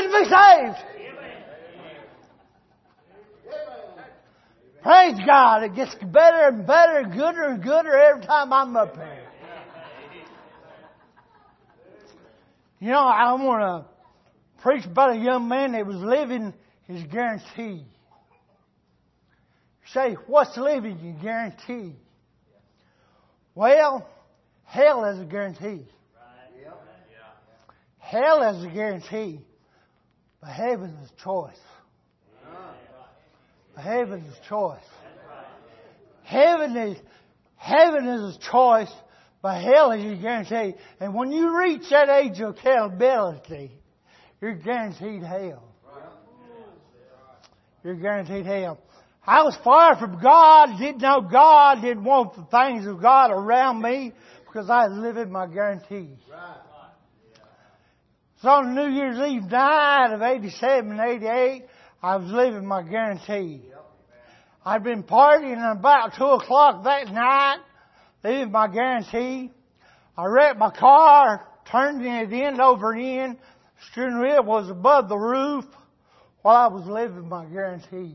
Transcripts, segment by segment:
to be saved. Praise God. It gets better and better, gooder and gooder every time I'm up here. You know, I want to preach about a young man that was living his guarantee. Say, what's living your guarantee? Well, hell is a guarantee. Hell is a guarantee. But heaven is a choice. Heaven is a choice. Heaven is a choice, but hell is a guarantee. And when you reach that age of accountability, you're guaranteed hell. You're guaranteed hell. I was far from God, didn't know God, didn't want the things of God around me because I was living my guarantee. So on New Year's Eve night of 87 and 88, I was living my guarantee. I'd been partying about 2 o'clock that night, living my guarantee. I wrecked my car, turned it end over end. Steering wheel was above the roof while I was living my guarantee.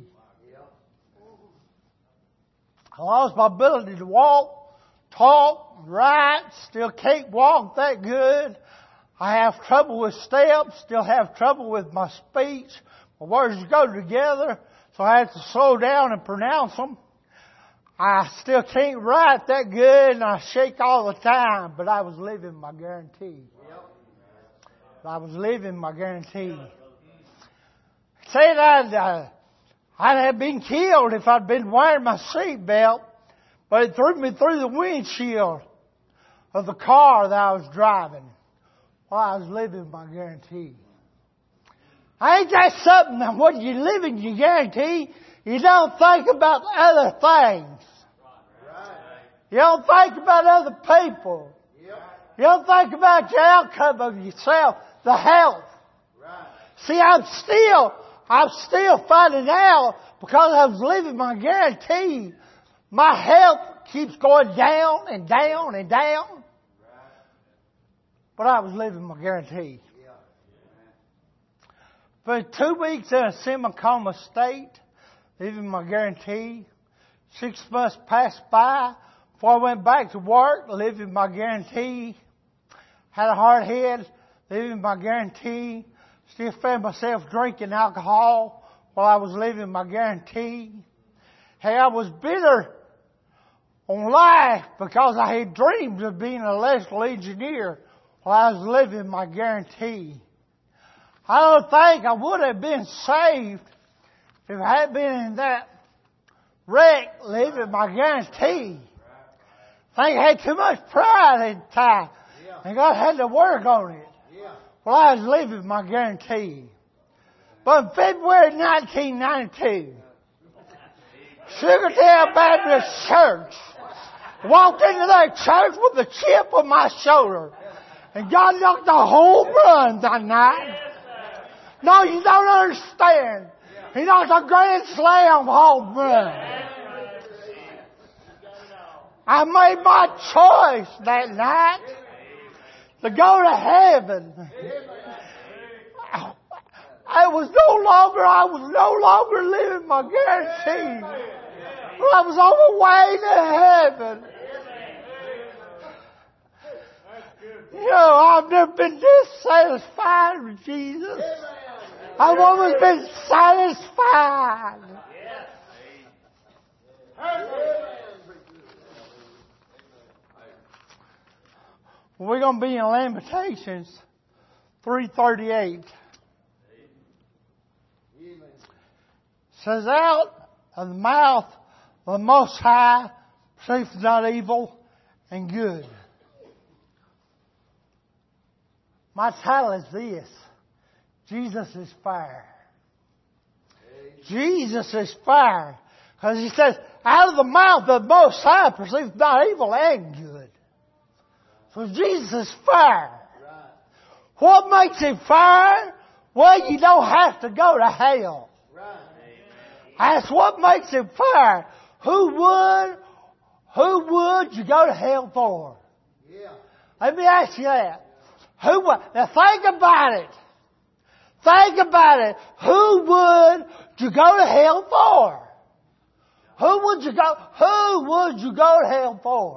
I lost my ability to walk, talk, write, still can't walk that good. I have trouble with steps, still have trouble with my speech. My words go together, so I have to slow down and pronounce them. I still can't write that good, and I shake all the time, but I was living my guarantee. I was living my guarantee. Said I'd have been killed if I'd been wearing my seatbelt, but it threw me through the windshield of the car that I was driving while I was living my guarantee. Ain't that something that when you live in your guarantee, you don't think about other things. You don't think about other people. You don't think about the outcome of yourself, the health. See, I'm still finding out because I was living my guarantee. My health keeps going down and down and down. But I was living my guarantee. For 2 weeks in a semi-coma state, living my guarantee. 6 months passed by before I went back to work, living my guarantee. Had a hard head, living my guarantee. Still found myself drinking alcohol while I was living my guarantee. Hey, I was bitter on life because I had dreams of being an electrical engineer while I was living my guarantee. I don't think I would have been saved if I had been in that wreck living my guarantee. I think I had too much pride at the time. And God had to work on it. Well, I was living my guarantee. But in February 1992, Sugardale Baptist Church, walked into that church with a chip on my shoulder. And God knocked a home run that night. No, you don't understand. He knocked a grand slam home run. I made my choice that night to go to heaven. I was no longer living my guarantee. I was on the way to heaven. You know, I've never been dissatisfied with Jesus. I've always been satisfied. We're going to be in Lamentations 3:38. It says, out of the mouth of the Most High proceedeth not evil and good. My title is this: Jesus is fire. Jesus is fire. Because he says, out of the mouth of the Most High proceedeth not evil and good. So Jesus is fire. What makes him fire? Well, you don't have to go to hell. That's what makes him fire. Who would you go to hell for? Let me ask you that. Who would? Now think about it. Think about it. Who would you go to hell for? Who would you go to hell for?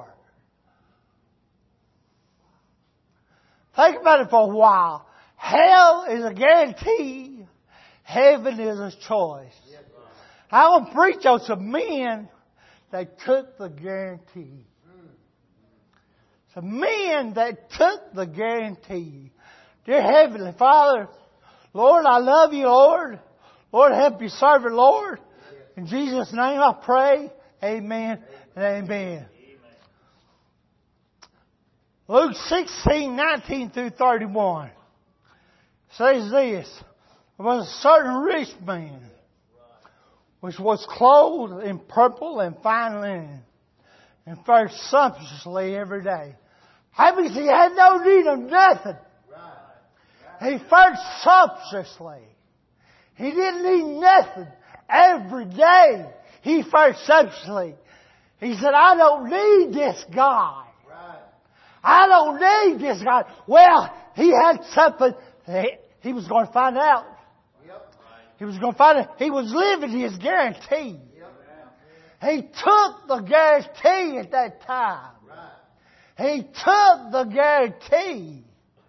Think about it for a while. Hell is a guarantee. Heaven is a choice. I want to preach on some men that took the guarantee. Some men that took the guarantee. Dear Heavenly Father, Lord, I love you, Lord. Lord, help your servant, Lord. In Jesus' name I pray. Amen and amen. Luke 16:19 through 31 says this. There was a certain rich man which was clothed in purple and fine linen and fared sumptuously every day. That means he had no need of nothing. He fared sumptuously. He didn't need nothing. Every day he fared sumptuously. He said, I don't need this God. I don't need this God. Well, he had something he was going to find out. He was going to find out. He was living his guarantee. He took the guarantee at that time. He took the guarantee.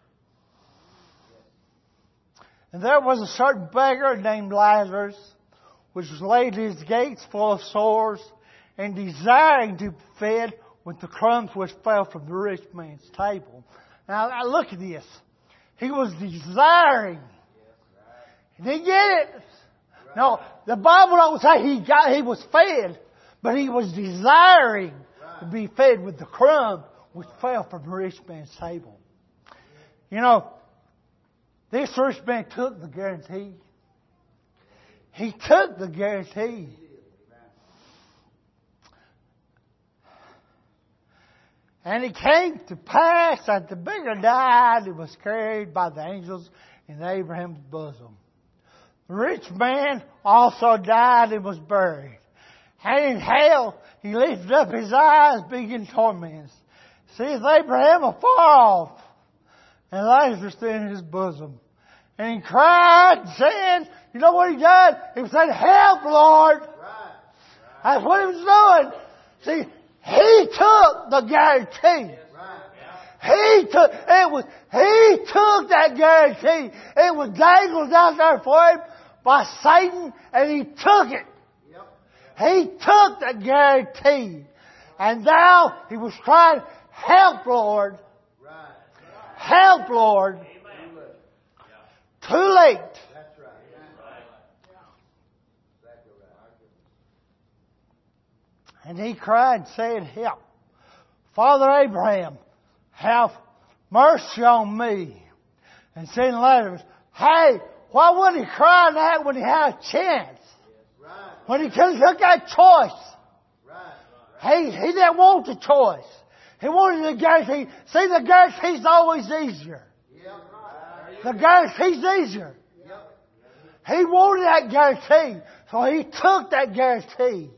And there was a certain beggar named Lazarus, which was laid at his gates full of sores, and desiring to be fed with the crumbs which fell from the rich man's table. Now look at this. He was desiring. He didn't get it. No, the Bible don't say he was fed, but he was desiring to be fed with the crumb which fell from the rich man's table. You know, this rich man took the guarantee. He took the guarantee. And it came to pass that the beggar died and was carried by the angels in Abraham's bosom. The rich man also died and was buried. And in hell he lifted up his eyes, being in torments. Seeth Abraham afar off, and Lazarus in his bosom. And he cried, saying, you know what he done? He was saying, help, Lord. That's what he was doing. See, he took the guarantee. He took that guarantee. It was dangled out there for him by Satan, and he took it. He took the guarantee. And now he was crying, help, Lord. Help, Lord. Too late. And he cried, saying, help. Father Abraham, have mercy on me. And send Lazarus. Hey, why wouldn't he cry that when he had a chance? When he took that choice. He didn't want the choice. He wanted the guarantee. See, the guarantee's always easier. The guarantee's easier. He wanted that guarantee. So he took that guarantee.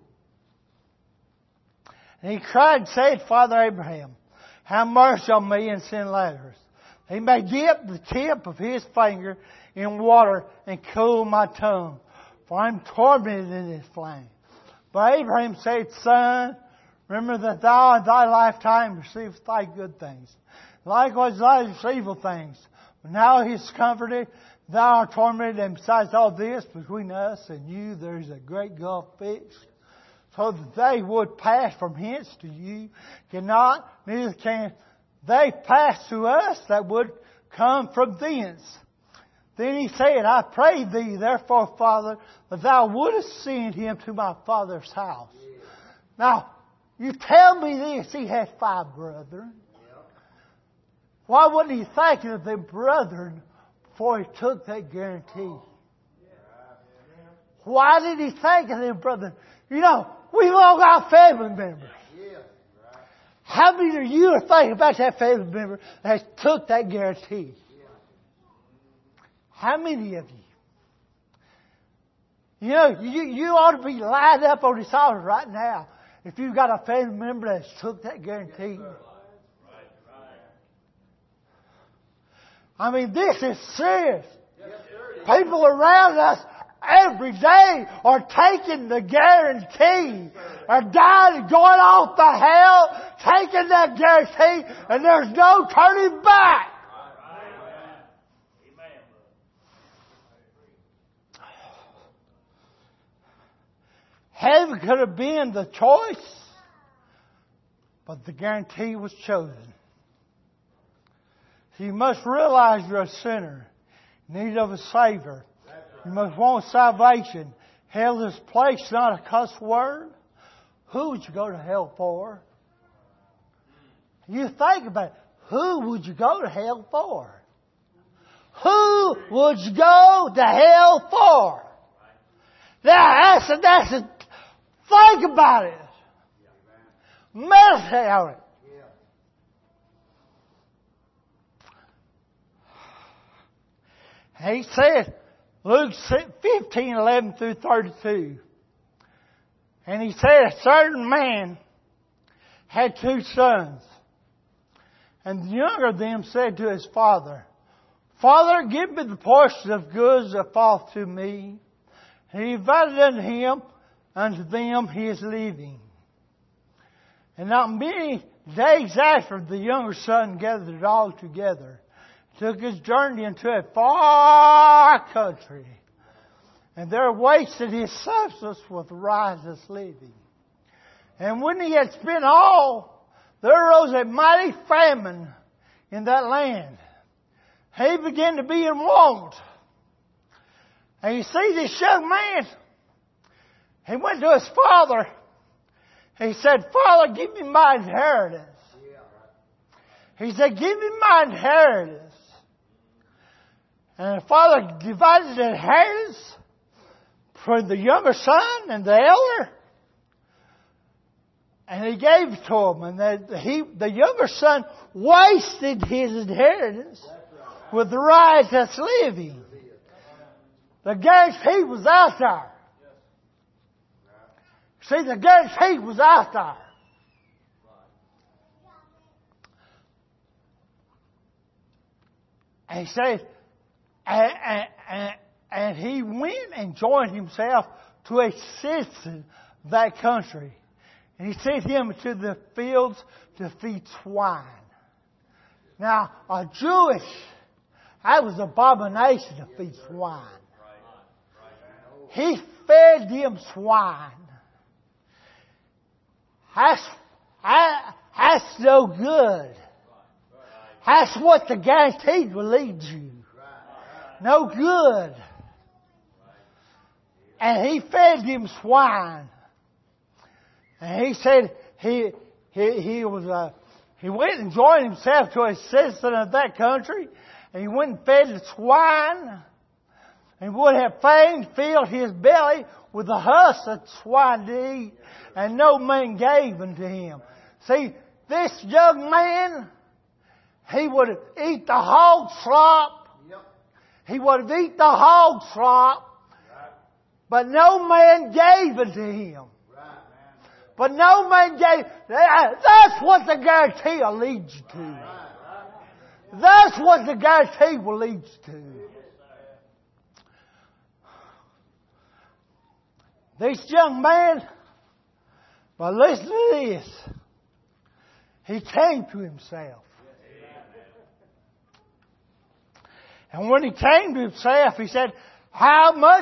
And he cried and said, Father Abraham, have mercy on me and send Lazarus. He may dip the tip of his finger in water and cool my tongue, for I'm tormented in this flame. But Abraham said, Son, remember that thou in thy lifetime receivest thy good things. Likewise Lazarus evil things. But now he is comforted, thou art tormented, and besides all this, between us and you there is a great gulf fixed, so that they would pass from hence to you cannot, neither can they pass to us that would come from thence. Then he said, I pray thee, therefore, Father, that thou wouldest send him to my father's house. Now, you tell me this, he had 5 brethren. Why wasn't he thinking of them brethren before he took that guarantee? Why did he think of them brethren? You know, we've all got family members. How many of you are thinking about that family member that took that guarantee? How many of you? You know, you ought to be lined up on this altar right now if you've got a family member that's took that guarantee. I mean, this is serious. people around us every day are taking the guarantee, are dying and going off to hell, taking that guarantee, and there's no turning back. Heaven could have been the choice, but the guarantee was chosen. So you must realize you're a sinner, in need of a Savior. You must want salvation. Hell is a place, not a cuss word. Who would you go to hell for? You think about it. Who would you go to hell for? Who would you go to hell for? That's a think about it. Meditate on it. He said, Luke 15:11 through 32. And he said, a certain man had 2 sons. And the younger of them said to his father, Father, give me the portion of goods that fall to me. And he divided unto them his living. And not many days after, the younger son gathered it all together, took his journey into a far country, and there wasted his substance with riotous living. And when he had spent all, there arose a mighty famine in that land. He began to be in want. And you see this young man, he went to his father. He said, Father, give me my inheritance. He said, give me my inheritance. And the father divided the inheritance for the younger son and the elder. And he gave it to him. And the younger son wasted his inheritance with riotous living. The guarantee was out there. See, the guarantee was out there. And he said, and he went and joined himself to a citizen of that country. And he sent him to the fields to feed swine. Now, a Jewish, that was an abomination to feed swine. He fed them swine. That's no good. That's what the guarantee will lead you. No good. And he fed them swine. And he said he went and joined himself to a citizen of that country, and he went and fed the swine, and would have fain filled his belly with the husk that swine did eat, and no man gave unto him. See, this young man, he would have eat the hog slop. He would have eat the hog slop, but no man gave unto him. But no man gave. That's what the guarantee will lead you to. That's what the guarantee will lead you to. This young man, but listen to this. He came to himself. And when he came to himself, he said, how much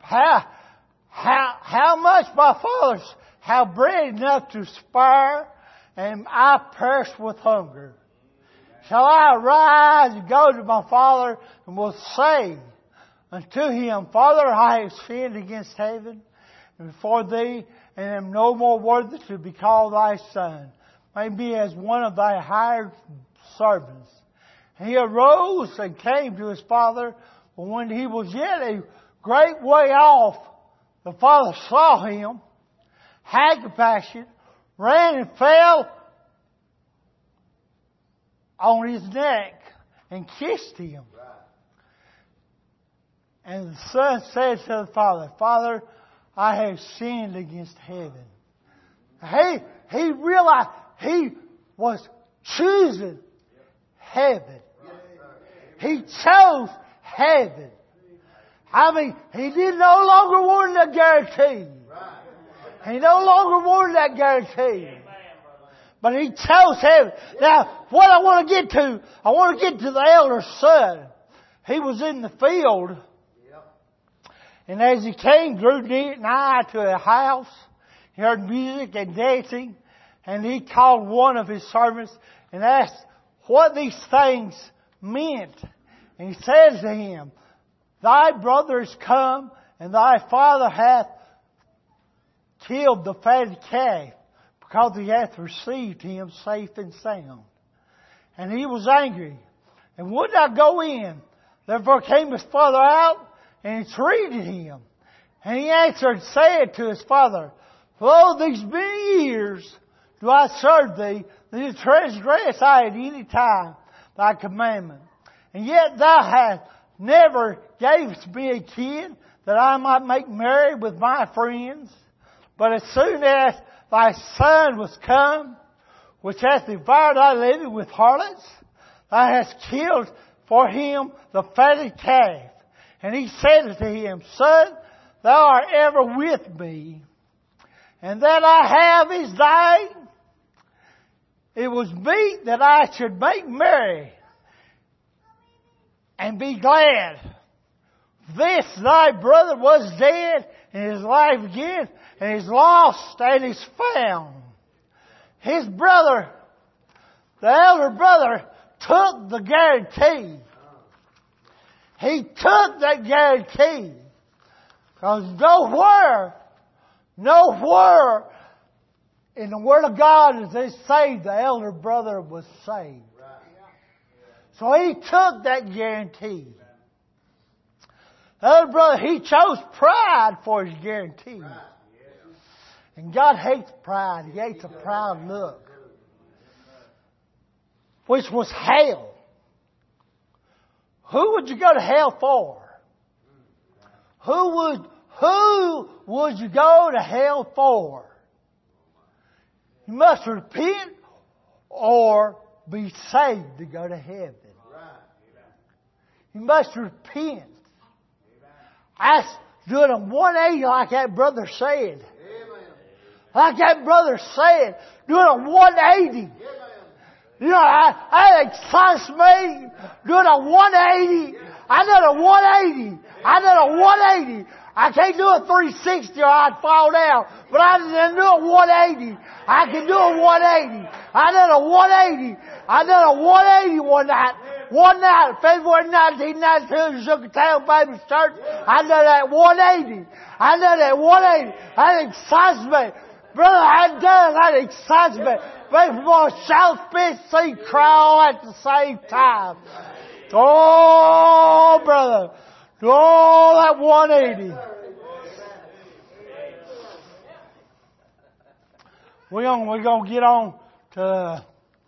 my fathers have bread enough to spare, and I perish with hunger. Shall I arise and go to my father, and will say unto him, Father, I have sinned against heaven and before thee, and am no more worthy to be called thy son. Maybe as one of thy hired servants. And he arose and came to his father, but when he was yet a great way off, the father saw him, had compassion, ran and fell on his neck and kissed him. And the son said to the father, Father, I have sinned against heaven. He realized he was choosing heaven. He chose heaven. I mean, he did no longer want that guarantee. He no longer wanted that guarantee. But he chose heaven. Now, what I want to get to the elder's son. He was in the field. And as he came, drew nigh to a house, he heard music and dancing. And he called one of his servants and asked what these things meant. And he said to him, Thy brother is come, and thy father hath killed the fatted calf, because he hath received him safe and sound. And he was angry, and would not go in. Therefore came his father out, and entreated him. And he answered and said to his father, Lo, these many years do I serve thee, neither transgress I at any time thy commandment. And yet thou hast never gavest me a kid, that I might make merry with my friends. But as soon as thy son was come, which hath devoured thy living with harlots, thou hast killed for him the fatted calf. And he said unto him, Son, thou art ever with me, and that I have is thine. It was meet that I should make merry and be glad. This thy brother was dead, and is alive again, and is lost, and is found. His brother, the elder brother, took the guarantee. He took that guarantee. Because nowhere in the Word of God does it say the elder brother was saved. So he took that guarantee. The elder brother, he chose pride for his guarantee. And God hates pride. He hates a proud look. Which was hell. Who would you go to hell for? Who would you go to hell for? You must repent or be saved to go to heaven. You must repent. That's doing a 180 like that brother said. Like that brother said, doing a 180. You know, that excites me. Doing a 180. I done a 180. I done a 180. I can't do a 360 or I'd fall down. But I done do a 180. I can do a 180. I done a 180. I done a 180 one night. One night, February 1992, Sugartown Baptist Church. I done that 180. I done that 180. That excites me. Brother, I done that excites me. But for shout, spit, see, cry all at the same time. Oh, brother. Oh, that 180. We're gonna get on to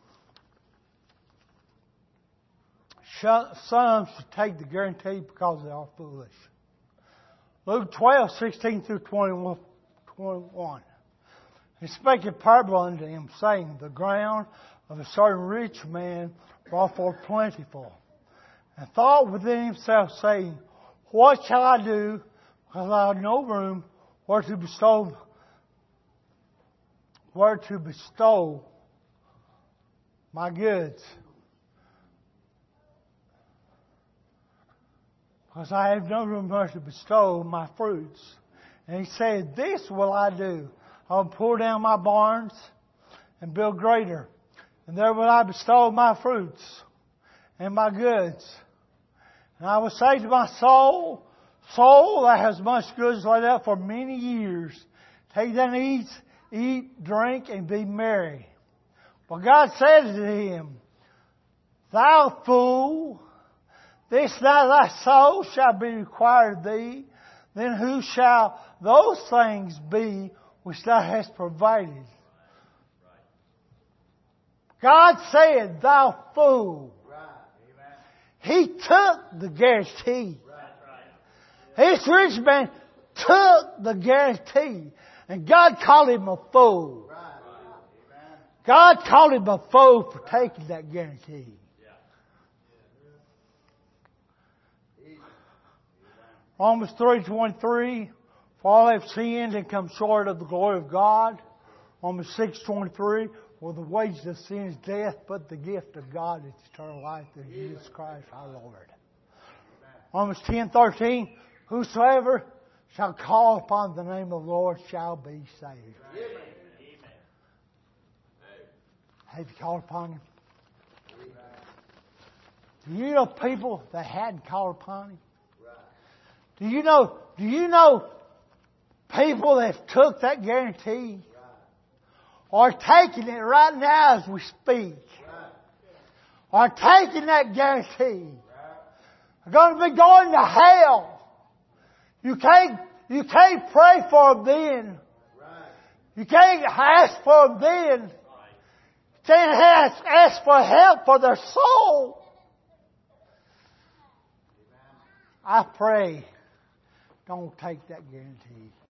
sons to take the guarantee because they are foolish. Luke 12:16 through 21. He spake a parable unto him, saying, The ground of a certain rich man brought forth plentiful, and thought within himself, saying, What shall I do? Because I have no room where to bestow my goods. Because I have no room where to bestow my fruits. And he said, This will I do. I'll pull down my barns and build greater. And there will I bestow my fruits and my goods. And I will say to my soul, Soul, that has much goods laid up for many years. Take then eat, drink, and be merry. But God said to him, Thou fool, this night thy soul shall be required of thee. Then who shall those things be which thou hast provided? God said, Thou fool. He took the guarantee. This rich man took the guarantee. And God called him a fool. God called him a fool for taking that guarantee. Romans 3:23, for all have sinned and come short of the glory of God. Romans 6:23, for the wages of sin is death, but the gift of God is eternal life through Jesus Christ our Lord. Romans 10:13, whosoever shall call upon the name of the Lord shall be saved. Amen. Have you called upon Him? Do you know people that hadn't called upon Him? Do you know people that took that guarantee are taking it right now as we speak? Are taking that guarantee. Are going to be going to hell. You can't pray for them then. You can't ask for them then. You can't ask for help for their soul. I pray, don't take that guarantee.